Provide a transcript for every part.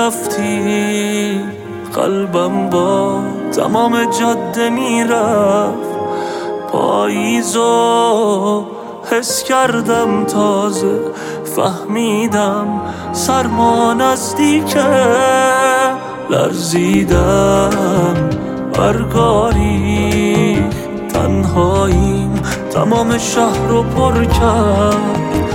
میرفتی قلبم با تمام جاده میرفت. پاییزو حس کردم تازه، فهمیدم سرما نزدیکه. لرزیدم برگاری، تنهاییم تمام شهر رو پر کرد.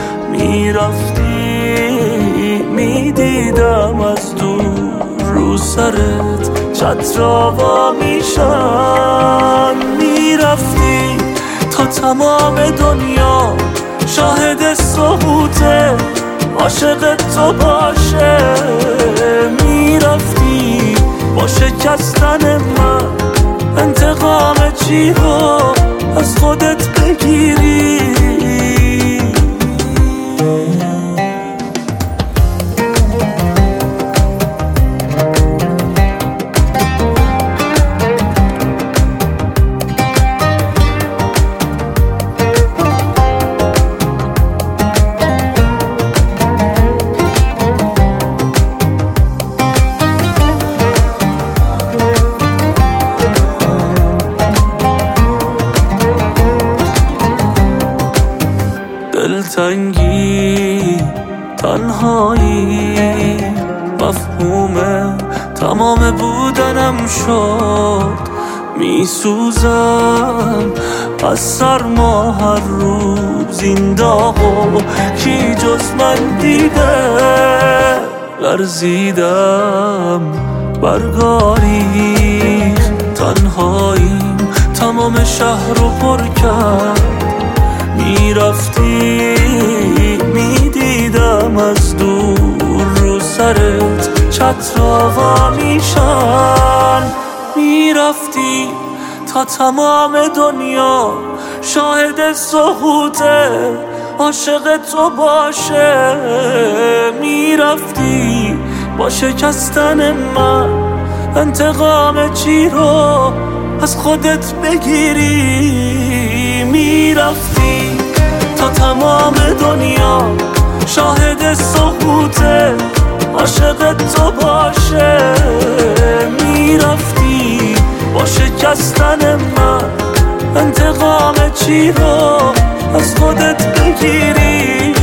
میرفتی میدیدم از دور رو سرت چترا وا میشن. میرفتی تا تمام دنیا شاهد سقوطه عاشق تو باشه. میرفتی با شکستن من انتقام چی رو از خودت بگیری. دلتنگی تنهایی مفهوم تمام بودنم شد. میسوزم از سرما هر روز این داغو کی جز من دیده. لرزیدم برگاری، تنهاییم تمام شهر رو پر کرد. میرفتی میدیدم از دور رو سرت چترا وا میشن. میرفتی تا تمام دنیا شاهد سقوطه عاشق تو باشه. میرفتی با شکستن من انتقام چی رو از خودت بگیری. میرفتی تا تمام دنیا شاهد سقوطه عاشق تو باشه. میرفتی با شکستن من انتقام چی رو از خودت بگیری.